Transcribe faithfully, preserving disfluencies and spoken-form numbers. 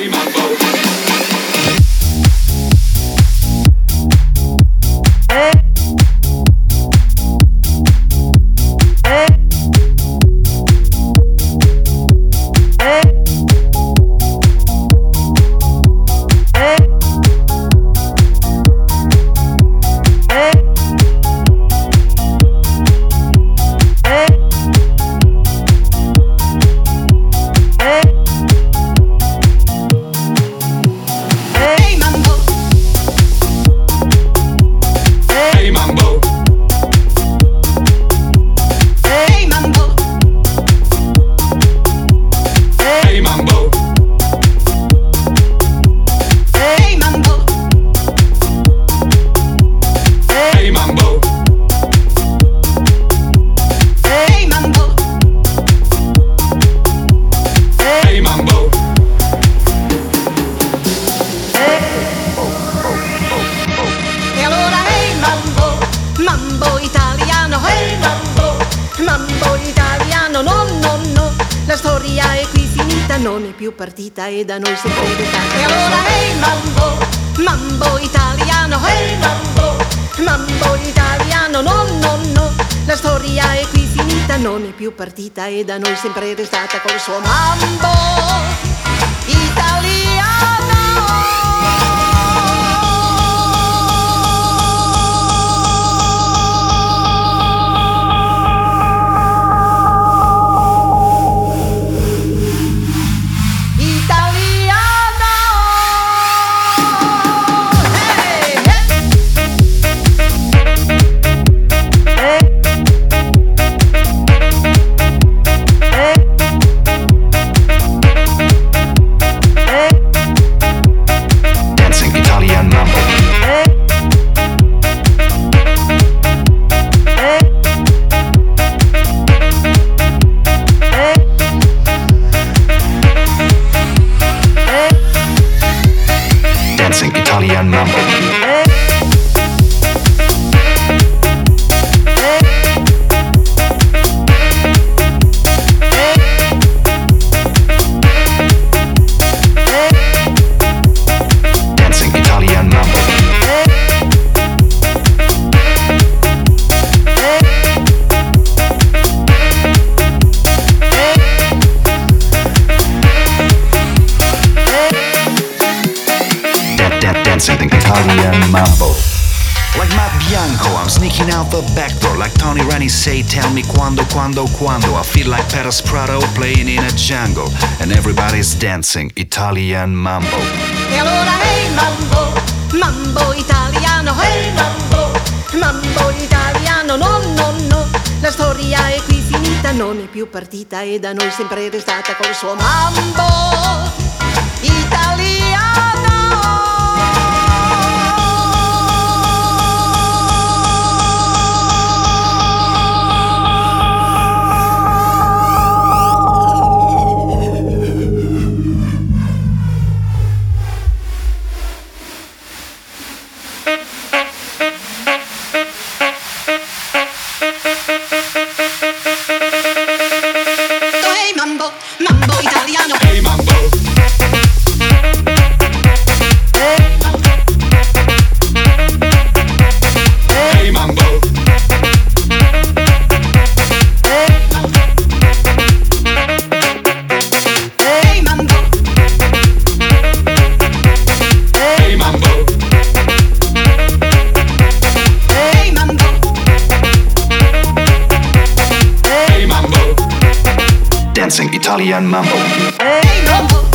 non è più partita e da noi sempre restata. E allora hey mambo, mambo italiano, hey mambo, mambo italiano, no no no, la storia è qui finita, non è più partita e da noi sempre restata col suo mambo italiano. Italian mambo. Dancing Italian mambo. Dancing Italian mambo. Like Matt Bianco, I'm sneaking out the back door. Like Tony Rani say, tell me quando, quando, quando. I feel like Paris Prado playing in a jungle, and everybody's dancing Italian mambo. E allora hey mambo, mambo italiano, hey mambo, mambo italiano, no no no, la storia è qui finita, non è più partita e da noi sempre restata col suo mambo italiano. Mambo italiano, hey mambo, hey mambo, hey mambo, hey mambo, hey mambo, hey mambo. Dancing Italian mambo. Hey mambo.